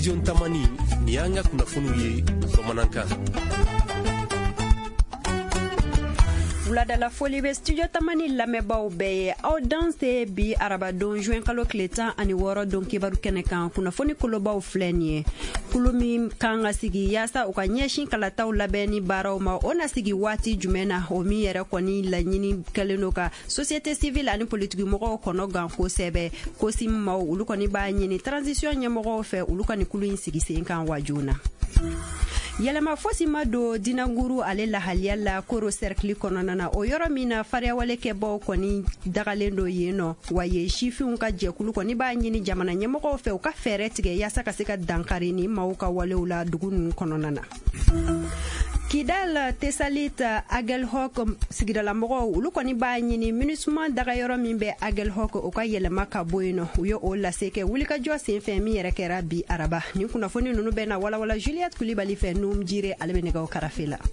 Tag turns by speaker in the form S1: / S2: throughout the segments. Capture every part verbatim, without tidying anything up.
S1: studio Tamani ni yanga kunafunu ye bamanankan.
S2: Wulada la foli be studio Tamani lamɛbaaw bɛɛ ye aw danse bi arabadon juin kalo tile tan ani wɔɔrɔ don kibaru kɛnɛ kan kunnafoni kolobaw filɛ nin ye kulu min kan ka sigi yaasa u ka ɲɛsin kalataw labɛn ni baaraw ma o na sigi waati jumɛn na o min yɛrɛ kɔni laɲini kɛlen do ka société civile ani politikimɔgɔw kɔnɔ gan kosɛbɛ kosim maw olu kɔni b'a ɲini transition ɲɛmɔgɔw fɛ olu ka nin kulu in sigi sen kan wa joona. Yɛlɛma fosi ma don dinanguru ale lahaliya la koro cercle kɔnɔna na o yɔrɔ min na fariyawale kɛbaw kɔni dagalen do yen nɔ wa ye sifinw ka jɛkulu kɔni b'a ɲini jamana ɲɛmɔgɔw fɛ u ka fɛɛrɛ tigɛ yaasa ka se ka dankari ni maaw ka walew la dugu ninnu kɔnɔna na. Kidal Tesalit Agelhok sigidalamɔgɔw olu kɔni b'a ɲini MINUSMA dagayɔrɔ min bɛ Agelhok o ka yɛlɛma ka bɔ yen nɔ u ye o lase kɛ wulikajɔ senfɛ min yɛrɛ kɛra bi araba nin kunnafoni ninnu bɛ na walawala Juliette Kulibali fɛ Num Jire ale bɛ nɛgɛw karafe la.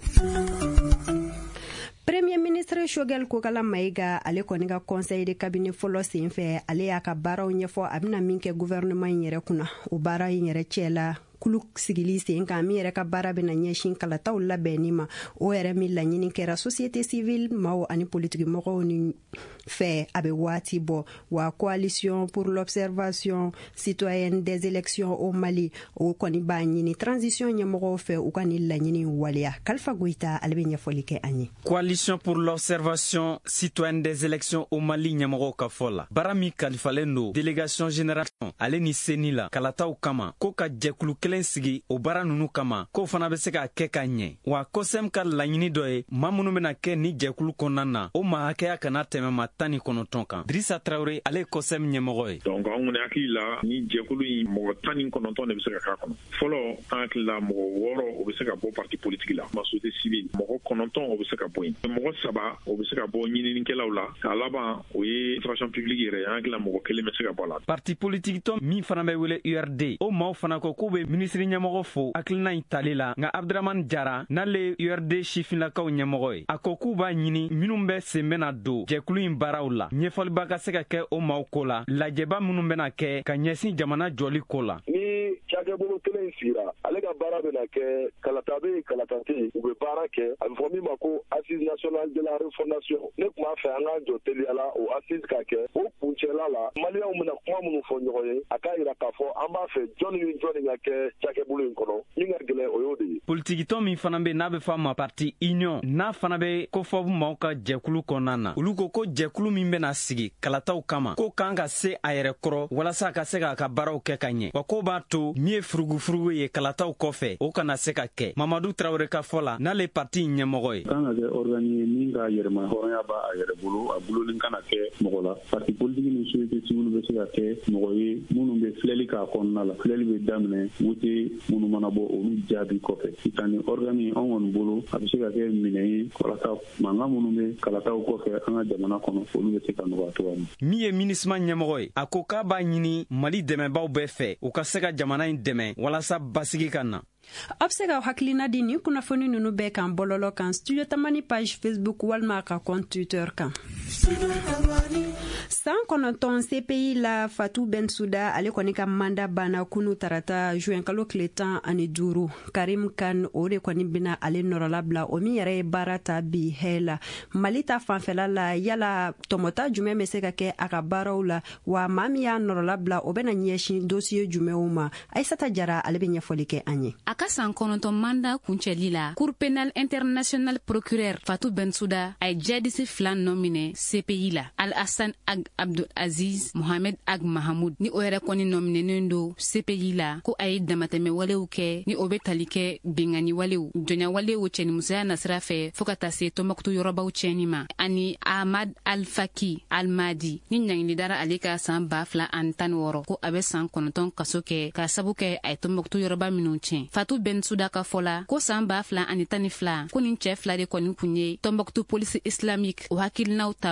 S2: Premier ministre Shogel Kokala Maiga ale kɔni ka conseil de cabinet fɔlɔ senfɛ ale y'a ka baaraw ɲɛfɔ a bɛna min kɛ gouvernement in yɛrɛ kunna o baara in yɛrɛ cɛla kulu sigili sen kan min yɛrɛ ka baara bɛna ɲɛsin kalataw labɛnni ma o yɛrɛ min laɲini kɛra société civile maaw ani politikimɔgɔw ni fɛ a bɛ waati bɔ wa coalition pour l'observation citoyenne des élections au Mali o kɔni b'a ɲini transition ɲɛmɔgɔw fɛ u ka nin laɲini waleya Kalifa Goita ale bɛ ɲɛfɔli kɛ an ye.
S3: Coalition pour l'observation citoyenne des élections au Mali ɲɛmɔgɔw ka fɔ la baara min kalifalen do délégation générale ale ni seni la kalataw kama ko ka jɛkulu kelen sigi o baara nunu kama ko fana bɛ se ka kɛ ka ɲɛ wa kosɛm ka laɲini dɔ ye maa minnu bɛna kɛ ni jɛkulu kɔnɔna na o maa hakɛya kana tɛmɛ ma tan ni kɔnɔntɔn kan Drissa Traoré ale ye kosɛm ɲɛmɔgɔ ye.
S4: Donc an kɔni hakili la ni jɛkulu in mɔgɔ tan ni kɔnɔntɔn de bɛ se ka k'a kɔnɔ fɔlɔ an hakili la mɔgɔ wɔɔrɔ o bɛ se ka bɔ parti politique la ma société civile mɔgɔ kɔnɔntɔn o bɛ se ka bɔ yen mɔgɔ saba o bɛ se ka bɔ ɲininikɛlaw la k'a laban o ye administration publique yɛrɛ an hakili la mɔgɔ kelen bɛ se ka bɔ a la.
S3: Parti politique tɔn min fana bɛ wele U R D o maaw fana ko k'u bɛ ministre ɲɛmɔgɔ fo hakilina in tali la nka Abdramane Jara n'ale U R D sifinlakaw ɲɛmɔgɔ ye a ko k'u b'a ɲini minnu bɛ sen bɛna don jɛkulu in baaraw la ɲɛfɔliba ka se ka kɛ o maaw ko la lajɛba minnu bɛna kɛ ka ɲɛsin jamana jɔli ko la.
S5: Ni cakɛbolo kelen sigira ale ka baara bɛna kɛ kalata bɛ yen kalata tɛ yen u bɛ baara kɛ a bɛ fɔ min ma ko assise nationale de la refondation ne tun b'a fɛ an ka jɔ teliya la o assise ka kɛ o kuncɛla la maliyɛnw bɛna kuma minnu fɔ ɲɔgɔn ye a k'a jira k'a fɔ an b'a fɛ jɔnni ni jɔnni ka kɛ cakɛbolo in kɔnɔ min ka gɛlɛn o y'o de ye.
S3: Politikitɔn min fana bɛ n'a bɛ fɔ a ma parti union n'a fana bɛ kofɔbu maaw ka jɛkulu kɔnɔna na olu ko ko jɛkulu min bɛna sigi kalataw kama ko kan ka se a yɛrɛ kɔrɔ walasa a ka se k'a ka baaraw kɛ ka ɲɛ wa ko b'a to min ye furugufurugu ye kalataw kɔfɛ o kana se ka kɛ Mamadou Traoré ka fɔ la n'ale parti ɲɛmɔgɔ ye.
S6: Kan ka kɛ organiser min ka yɛrɛma hɔrɔnya b'a a yɛrɛ bolo a bolo kana kɛ mɔgɔ la parti politique ni société civile bɛ se ka kɛ mɔgɔ ye minnu bɛ filɛli k'a kɔnɔna la filɛli bɛ daminɛ wote minnu mana bɔ olu jaabi kɔfɛ sisan ni organi an kɔni bolo a bɛ se ka kɛ minɛ ye kalata mankan minnu bɛ kalataw kɔfɛ an ka jamana kɔnɔ olu bɛ se ka nɔgɔya cogoya min.
S3: Min ye MINUSMA ɲɛmɔgɔ ye a ko k'a b'a ɲini Mali dɛmɛbaw bɛɛ fɛ u ka se ka jamana in dɛmɛ walasa basigi ka na.
S2: A bɛ se ka hakilina di nin kunnafoni ninnu bɛɛ kan bɔlɔlɔ kan studio Tamani page Facebook walima a ka compte Twitter kan. San kɔnɔntɔn C P I la Fatou Bensouda ale kɔni ka manda banna kunu tarata juin kalo tile tan ani duuru Karim Khan o de kɔni bɛna ale nɔrɔla bila o min yɛrɛ ye baara ta bi hɛla Mali ta fanfɛla la yala tɔmɔta jumɛn bɛ se ka kɛ a ka baaraw la wa maa min y'a nɔrɔla bila o bɛna ɲɛsin dossier jumɛnw ma Aïssata Jara ale bɛ ɲɛfɔli kɛ an ye.
S7: A ka san kɔnɔntɔn manda kuncɛli la Cour pénale international procureur Fatou Bensouda a ye jadisi fila nɔ minɛ C P I la Al-Hassan Ag Abdul Aziz Mohamed Ag Mahamoud ni o yɛrɛ kɔni nɔminɛnen do C P I la ko a ye damatɛmɛ walew kɛ ni o bɛ tali kɛ bengani walew jɔnya walew cɛnimusoya nasira fɛ fɔɔ ka taa se tɔnbɔkutu yɔrɔbaw cɛni ma ani Ahmad Al-Faki Al-Madi ni ɲangilidara ale ka san ba fila ani tan wɔɔrɔ ko a bɛ san kɔnɔntɔn kaso kɛ k'a sabu kɛ a ye tɔnbɔkutu yɔrɔba minnu tiɲɛ. Fatou Bensouda ka fɔ la ko san ba fila ani tan ni fila ko nin cɛ fila de kɔni kun ye Tɔnbɔkutu polisi islamique o hakilinaw ta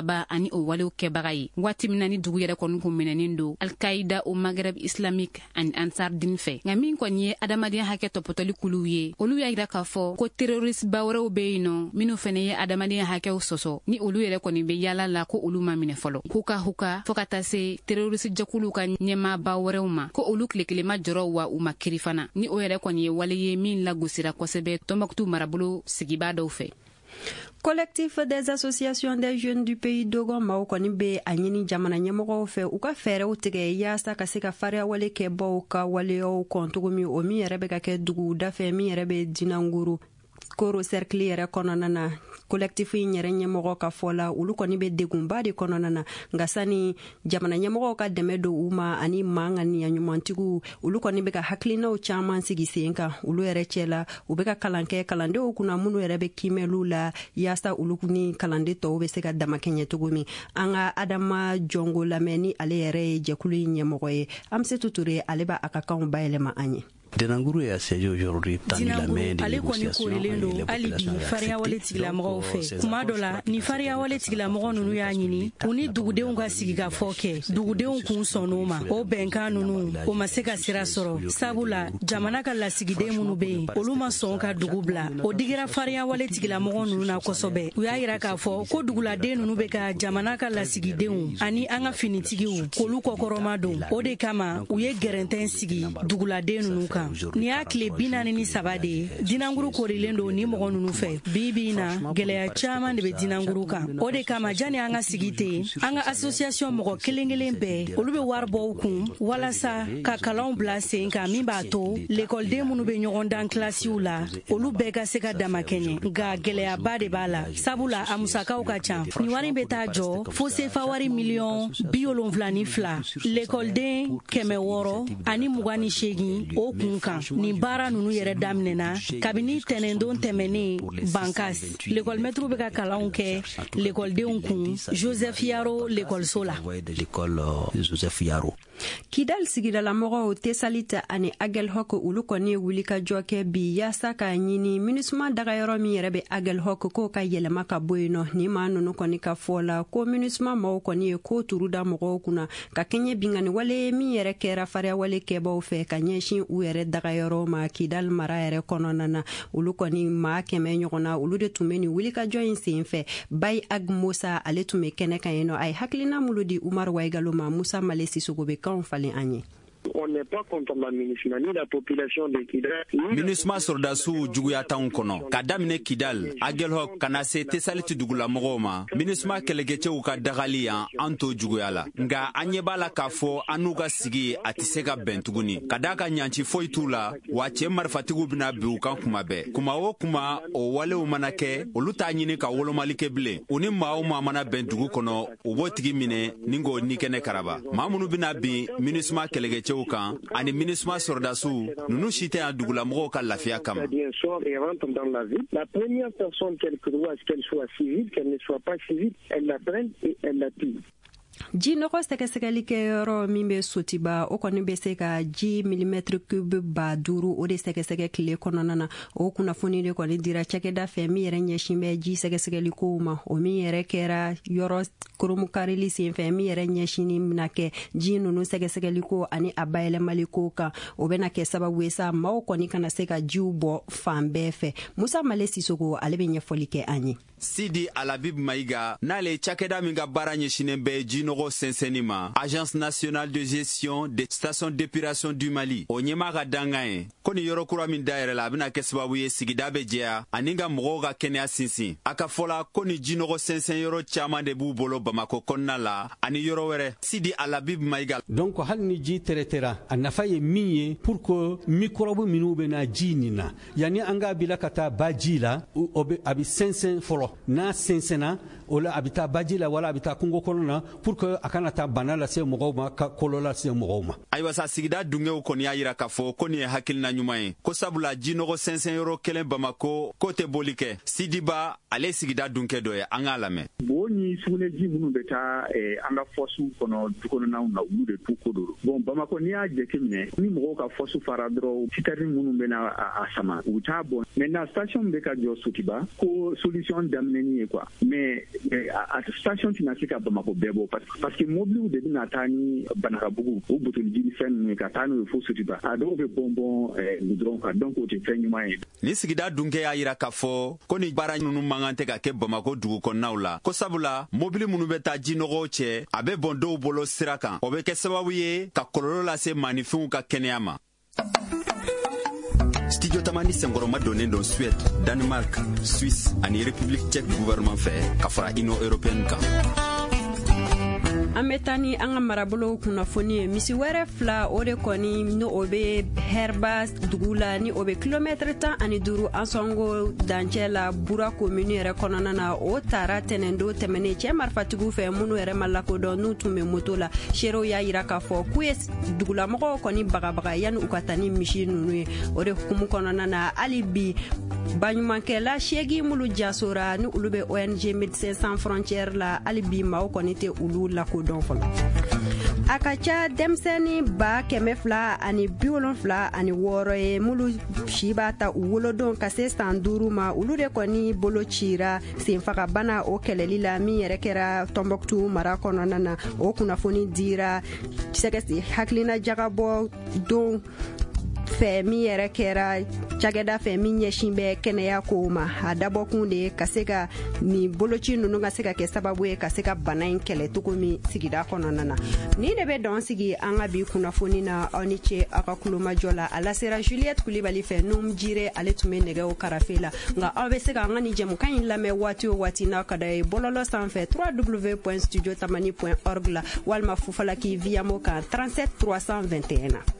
S7: saba ani o walew kɛbaga ye waati min na ni dugu yɛrɛ kɔni kun minɛnin do alkaida o magreb islamique ani ansar din fɛ nka min kɔni ye adamadenya hakɛ tɔpɔtɔli kuluw ye olu y'a yira k'a fɔ ko terroriste ba wɛrɛw be yen nɔ minnu fɛnɛ ye adamadenya hakɛw sɔsɔ ni olu yɛrɛ kɔni be yala la ko olu ma minɛ fɔlɔ huka huka fɔɔ ka taa se terroriste jɛkuluw ka ɲɛmaaba wɛrɛw ma ko olu tilekelema jɔrɔ wa u ma kiri fana ni o yɛrɛ kɔni ye wale ye min lagosira kosɛbɛ Tombouctou marabolo sigibaa dɔw fɛ.
S2: Collectif des associations des jeunes du pays Dogon maaw kɔni be a ɲini jamana ɲɛmɔgɔw fɛ u ka fɛɛrɛw tigɛ yaasa ka se ka fariya wale kɛ baw ka waleyaw kɔn cogo min o min yɛrɛ bɛ ka kɛ dugu dafɛ min yɛrɛ bɛ dinanguru koro cercle yɛrɛ kɔnɔna na collectif in yɛrɛ ɲɛmɔgɔ ka fɔ la olu kɔni bɛ degunba de kɔnɔna na nka sani jamana ɲɛmɔgɔw ka dɛmɛ don u ma ani maa ŋaniya ɲumantigiw olu kɔni bɛ ka hakilinaw caman sigi sen kan olu yɛrɛ cɛ la u bɛ ka kalan kɛ kalandenw kunna minnu yɛrɛ bɛ kimɛliw la yaasa olu ni kalanden tɔw bɛ se ka damakɛɲɛ cogo min an ka Adama Jongo lamɛn ni ale yɛrɛ ye jɛkulu in ɲɛmɔgɔ ye Amsetu Ture ale b'a a ka kanw bayɛlɛma an ye.
S8: Dinanguru est assez aujourd'hui tandi la main de
S9: négociation ali bi fariya wale tigila mɔgɔw fɛ kuma dɔ la ni fariya wale tigila mɔgɔ nunu y'a ɲini u ni dugudenw ka sigi ka fɔ kɛ dugudenw kun sɔnn'o ma o bɛnkan nunu o ma se ka sira sɔrɔ sabula jamana ka lasigiden minnu be yen olu ma sɔn ka dugu bila o digira fariya wale tigila mɔgɔ nunu na kosɛbɛ u y'a yira k'a fɔ ko duguladen nunu be ka jamana ka lasigidenw ani an ka finitigiw k'olu kɔkɔrɔma don o de kama u ye gɛrɛntɛn sigi duguladen nunu kan ni y'a tile bi naani ni saba de ye dinanguru korilen don ni mɔgɔ nunu fɛ bi bi na gɛlɛya caman de bɛ dinanguru kan o de kama jani an ka sigi ten an ka association mɔgɔ kelen kelen bɛɛ olu bɛ wari bɔ u kun walasa ka kalanw bila sen kan min b'a to l'école minnu bɛ ɲɔgɔn dan kilasiw la olu bɛɛ ka se ka damakɛɲɛ nka gɛlɛyaba de b'a la sabula a musakaw ka ca ni wari bɛ taa jɔ fo sefa wari miliyɔn bi wolonwula ni fila l'écoleden kɛmɛ wɔɔrɔ ani mugan ni seegin o kun kan ni baara nunu yɛrɛ daminɛna kabini tɛnɛndon tɛmɛnen bankas l'école maître bɛ ka kalanw kɛ l'écoledenw kun Joseph Yaro l'écoleso la
S8: Joseph Yaro
S2: Kidal sigidalamɔgɔw Tesalita ani Agelhok olu kɔni ye wuli ka jɔ kɛ bi yaasa ka ɲini MINUSMA dagayɔrɔ min yɛrɛ bɛ Agelhok k'o ka yɛlɛma ka bɔ yen nɔ ni maa nunu kɔni ka fɔ la ko MINUSMA maaw kɔni ye ko turu da mɔgɔw kunna ka kɛɲɛ bingani wale min yɛrɛ kɛra fariya wale kɛbaw fɛ ka ɲɛsin u yɛrɛ dagayɔrɔ ma Kidal mara yɛrɛ kɔnɔna na olu kɔni maa kɛmɛ ɲɔgɔn na olu de tun bɛ ni wuli ka jɔ in sen fɛ Bay Ag Musa ale tun bɛ kɛnɛ kan yen nɔ a ye hakilina mulu di Umar Waigalo ma Musa Male Sisogo bɛ kanw falen an ye.
S10: On n'est pas contre la MINUSMA ni la population de Kidal.
S3: MINUSMA sɔrɔdasiw juguya t'anw kɔnɔ ka daminɛ Kidal Agelhok ka na se Tesaliti dugulamɔgɔw ma MINUSMA kɛlɛkɛcɛw ka dagali yan an to juguya la nka an ɲɛ b'a la k'a fɔ an n'u ka sigi a tɛ se ka bɛn tuguni ka da ka ɲanci foyi t'u la wa cɛ marifatigiw bena bi u kan kuma bɛɛ kuma o kuma o walew mana kɛ olu t'a ɲini ka wolomali kɛ bilen u ni maa o maa mana bɛn dugu kɔnɔ u b'o tigi minɛ ni k'o nikɛnɛ karaba maa minnu bena bin MINUSMA kɛlɛkɛcɛw kan ani MINUSMA sɔrɔdasiw nunu si tɛ yan dugulamɔgɔw ka lafiya kama.
S10: La première personne qu'elle croit qu'elle soit civile, qu'elle ne soit pas civile, elle la prenne et elle la tue.
S2: ji nɔgɔ sɛgɛsɛgɛli kɛyɔrɔ min bɛ sotiba o kɔni bɛ se ka ji milimɛtiri cube ba duuru o de sɛgɛsɛgɛ tile kɔnɔna na o kunnafoni de kɔni dira cakɛda fɛ min yɛrɛ ɲɛsin bɛ ji sɛgɛsɛgɛli kow ma o min yɛrɛ kɛra yɔrɔ koromukarili senfɛ min yɛrɛ ɲɛsini bɛna kɛ ji nunu sɛgɛsɛgɛli ko ani a bayɛlɛmali ko kan o bɛna kɛ sababu ye sa maaw kɔni kana se ka jiw bɔ fan bɛɛ fɛ Musa Male Sisogo ale bɛ ɲɛfɔli kɛ an ye.
S3: Sidi Alabib Maïga n'ale cakɛda min ka baara ɲɛsinen bɛ jinɔgɔ sɛnsɛnni ma Agence nationale de gestion des stations d'épuration du Mali o ɲɛma ka dangan ye ko ni yɔrɔ kura min dayɛrɛ la a bɛna kɛ sababu ye sigida bɛ jɛya ani ka mɔgɔw ka kɛnɛya sinsin a ka fɔla ko ni jinɔgɔ sɛnsɛn yɔrɔ caman de b'u bolo Bamako kɔnɔna la ani yɔrɔ wɛrɛ Sidi Alabib Maïga.
S11: Donc hali ni ji tɛrɛtɛra a nafa ye min ye pour que microbe minnu bɛna ji nin na yani an ka bila ka taa ba ji la o bɛ a bɛ sɛnsɛn fɔlɔ n'a sɛnsɛnna o la a bɛ taa baji la wala a bɛ taa kungo kɔnɔ na pour que a kana taa bana lase mɔgɔw ma ka kɔlɔlɔ lase mɔgɔw ma.
S3: Ayiwa sa sigida dungew kɔni y'a yira k'a fɔ ko nin ye hakilina ɲuman ye ko sabula jinɔgɔ sɛnsɛn yɔrɔ kelen Bamako k'o tɛ boli kɛ Sidiba ale sigida dunkɛ dɔ ye an k'a lamɛn.
S6: Bo ni sugunɛji minnu bɛ taa an ka fɔsiw kɔnɔ dukɔnɔnaw na olu de t'u ko don. Bon Bamako n'i y'a jateminɛ ni mɔgɔw ka fɔsi fara dɔrɔn citɛrɛni minnu bɛ na a sama u t'a bɔ. Maintenant station bɛ ka jɔ Sotiba ko solution da
S10: daminɛni ye quoi mais a station tɛna se ka Bamako bɛɛ bɔ parce que mobiliw de bɛna taa ni Banakabugu o butoliji fɛn ninnu ka taa n'o ye fo Sotiba a dɔw bɛ bɔnbɔn goudron kan donc o tɛ fɛn ɲuman ye.
S12: Ni sigida dunkɛ y'a yira k'a fɔ ko ni baara ninnu mankan tɛ ka kɛ Bamako dugu kɔnɔnaw la ko sabula mobili minnu bɛ taa jinɔgɔw cɛ a bɛ bɔn dɔw bolo sira kan o bɛ kɛ sababu ye ka kɔlɔlɔ lase maanifɛnw ka kɛnɛya ma. Studio Tamani senkɔrɔma donnen don Suède, Danemark, Suisse ani République tchèque gouvernement fɛ ka fara Union européenne kan.
S2: An bɛ taa ni an ka marabolo kunnafoni ye misi wɛrɛ fila o de kɔni ni o bɛ Herba dugu la ni o bɛ kilomɛtiri tan ani duuru Ansongo dancɛ la Bura commune yɛrɛ kɔnɔna na o taara tɛnɛndo tɛmɛnen cɛ marifatigiw fɛ minnu yɛrɛ ma lakodɔn n'u tun bɛ moto la seerew y'a yira k'a fɔ k'u ye dugulamɔgɔw kɔni bagabaga yanni u ka taa ni misi ninnu ye o de hukumu kɔnɔna na hali bi baɲumankɛla seegin minnu jasora ni olu bɛ O N G Médecins Sans Frontières la hali bi maaw kɔni tɛ olu lakodɔn fɔlɔ. A ka ca denmisɛnnin ba kɛmɛ fila ani bi wolonfila ani wɔɔrɔ ye mulu si b'a ta u wolodon ka se san duuru ma olu de kɔni bolo cira senfagabana o kɛlɛli la min yɛrɛ kɛra Tɔnbɔkutu mara kɔnɔna na o kunnafoni dira sɛgɛsɛ hakilina jagabɔ don fɛ min yɛrɛ kɛra cakɛda fɛ min ɲɛsin bɛ kɛnɛya kow ma a dabɔkun de ye ka se ka nin boloci ninnu ka se ka kɛ sababu ye ka se ka bana in kɛlɛ cogo min sigida kɔnɔna na ni de bɛ dɔn sigi an ka bi kunnafoni na aw ni ce aw ka kulomajɔ la a lasera Juliette Kulibali fɛ num jire ale tun bɛ nɛgɛw karafe la nka aw bɛ se ka an ka nin jɛmukan in lamɛn waati o waati n'aw ka da ye bɔlɔlɔ sanfɛ w w w point studio tamani point org la walima fufalaki viyamo kan trente-sept trois cent vingt et un na.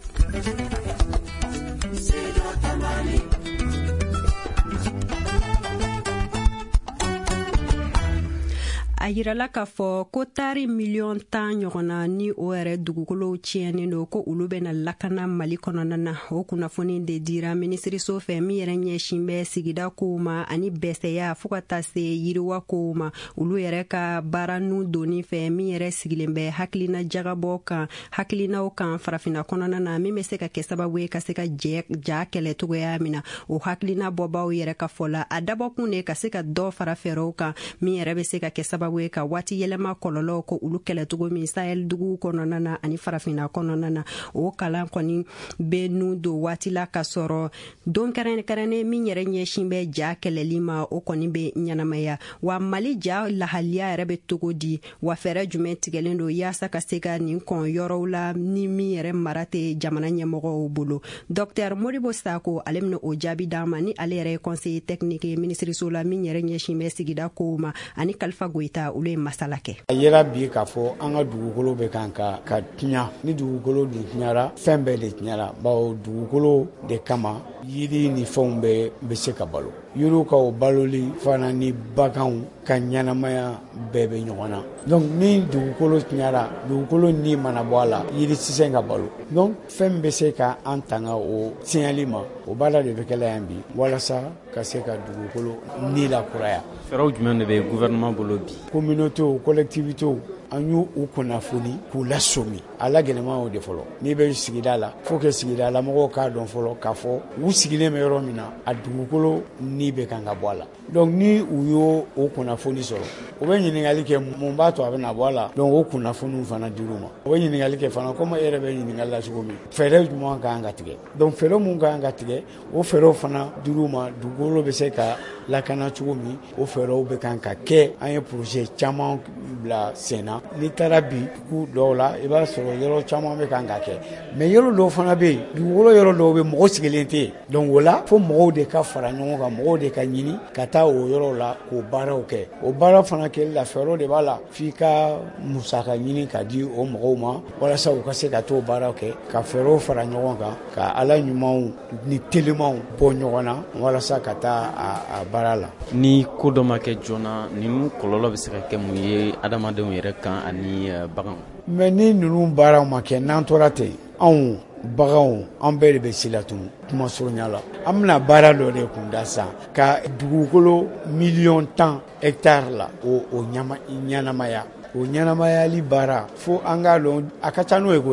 S2: A yirala k'a fɔ ko taari miliyɔn tan ɲɔgɔnna ni o yɛrɛ dugukolow tiɲɛnen don ko olu bɛna lakana Mali kɔnɔna na o kunnafoni de dira minisiriso fɛ min yɛrɛ ɲɛsin bɛ sigida kow ma ani bɛsɛya fɔɔ ka taa se yiriwa kow ma olu yɛrɛ ka baara nu doni fɛ min yɛrɛ sigilen bɛ hakilina jagabɔ kan hakilinaw kan farafina kɔnɔna na min bɛ se ka kɛ sababu ye ka se ka ja kɛlɛ cogoya min na o hakilina bɔbaw yɛrɛ ka fɔ la a dabɔkun de ka se ka dɔ fara fɛɛrɛw kan min yɛrɛ bɛ se ka kɛ sababu ye ka waati yɛlɛma kɔlɔlɔw ko olu kɛlɛ cogo min Sahel dugu kɔnɔna na ani farafina kɔnɔna na o kalan kɔni bɛ nu don waati la ka sɔrɔ don kɛrɛnkɛrɛnnen min yɛrɛ ɲɛsin bɛ ja kɛlɛli ma o kɔni bɛ ɲɛnamaya wa Mali ja lahaliya yɛrɛ bɛ togo di wa fɛɛrɛ jumɛn tigɛlen don yaasa ka se ka nin kɔn yɔrɔw la ni min yɛrɛ mara tɛ jamana ɲɛmɔgɔw bolo Dr Modibo Sako ale bɛna o jaabi d'an ma ni ale yɛrɛ ye conseiller technique ye minisiriso la min yɛrɛ ɲɛsin bɛ sigida kow ma ani Kalifa Goyita olu ye masala kɛ.
S13: A yera bi k'a fɔ an ka dugukolo bɛ kan ka ka tiɲa ni dugukolo dun tiɲara fɛn bɛɛ de tiɲara bawo dugukolo de kama yiri ni fɛnw bɛɛ bɛ se ka balo yiriw ka o baloli fana ni baganw ka ɲɛnamaya bɛɛ bɛ ɲɔgɔn na donc ni dugukolo tiɲara dugukolo ni mana bɔ a la yiri tɛ se ka balo donc fɛn bɛ se ka an tanga o tiɲɛli ma o baara de bɛ kɛla yan bi walasa ka se ka dugukolo ni lakuraya.
S3: Fɛɛrɛw jumɛn de bɛ gouvernement bolo bi?
S13: Communauté collectivité an y'u u kunnafoni k'u lasomi a la gɛlɛman o de fɔlɔ n'i bɛ sigida la fo que sigida la mɔgɔw k'a dɔn fɔlɔ k'a fɔ u sigilen bɛ yɔrɔ min na a dugukolo ni bɛ kan ka bɔ a la donc ni u y'o o kunnafoni sɔrɔ u bɛ ɲininkali kɛ mun b'a to a bɛ na bɔ a la donc o kunnafoniw fana dir'u ma u bɛ ɲininkali kɛ fana komi e yɛrɛ bɛ ɲininkali la cogo min fɛɛrɛ jumɛn kan ka tigɛ donc fɛɛrɛ mun kan ka tigɛ o fɛɛrɛw fana dir'u ma dugukolo bɛ se ka lakana cogo min o fɛɛrɛw bɛ kan ka kɛ an ye projet caman bila sen na n'i taara bi dugu dɔw la i b'a sɔrɔ yɔrɔ caman bɛ kan ka kɛ mais yɔrɔ dɔw fana bɛ yen dugukolo yɔrɔ dɔw bɛ mɔgɔ sigilen tɛ yen donc o la fo mɔgɔw de ka fara ɲɔgɔn kan mɔgɔw de ka ɲini ka taa o yɔrɔ la k'o baaraw kɛ o baara fana kɛli la fɛɛrɛw de b'a la f'i ka musaka ɲini ka di o mɔgɔw ma walasa u ka se ka t'o baaraw kɛ ka fɛɛrɛw fara ɲɔgɔn kan ka ala ɲumanw ni telimanw bɔ ɲɔgɔn na walasa ka taa a, a baara la.
S3: Ni ko dɔ ma kɛ joona ninnu kɔlɔlɔ bɛ se ka kɛ mun ye adamadenw yɛrɛ kan ani baganw.
S13: mais ni ninnu baaraw ma kɛ n'an tora ten anw baganw an bɛɛ de bɛ si la tun kuma surunya la an bɛna baara dɔ de kun da san ka dugukolo miliyɔn tan hectare la o o ɲanamaya o ɲanamayali baara fo an k'a dɔn a ka ca n'o ye koyi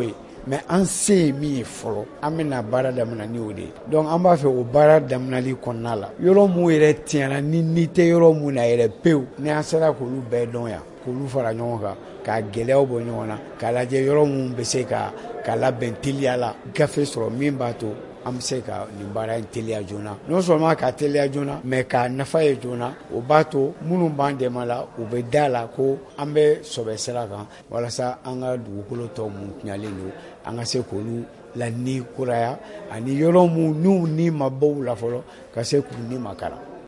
S13: mais an se ye min ye fɔlɔ an bɛna baara damina ni o de ye. Donc an b'a fɛ o baara daminali kɔnɔna la yɔrɔ mun yɛrɛ tiɲɛna ni ni tɛ yɔrɔ mun na yɛrɛ pewu ni an sera k'olu bɛɛ dɔn yan k'olu fara ɲɔgɔn kan ka gɛlɛyaw bɔ ɲɔgɔn na k'a lajɛ yɔrɔ mun bɛ se ka ka labɛn teliya la gafe sɔrɔ min b'a to an bɛ se ka nin baara in teliya joona non seulement ka teliya joona mais k'a nafa ye joona o b'a to minnu b'an dɛmɛ la u bɛ da la ko an bɛ sɔbɛ sira kan walasa an ka dugukolo tɔ mun tiɲalen don an ka se k'olu la ni kuraya ani yɔrɔ mun n'u ni ma bɔ u la fɔlɔ ka se k'u ni makara.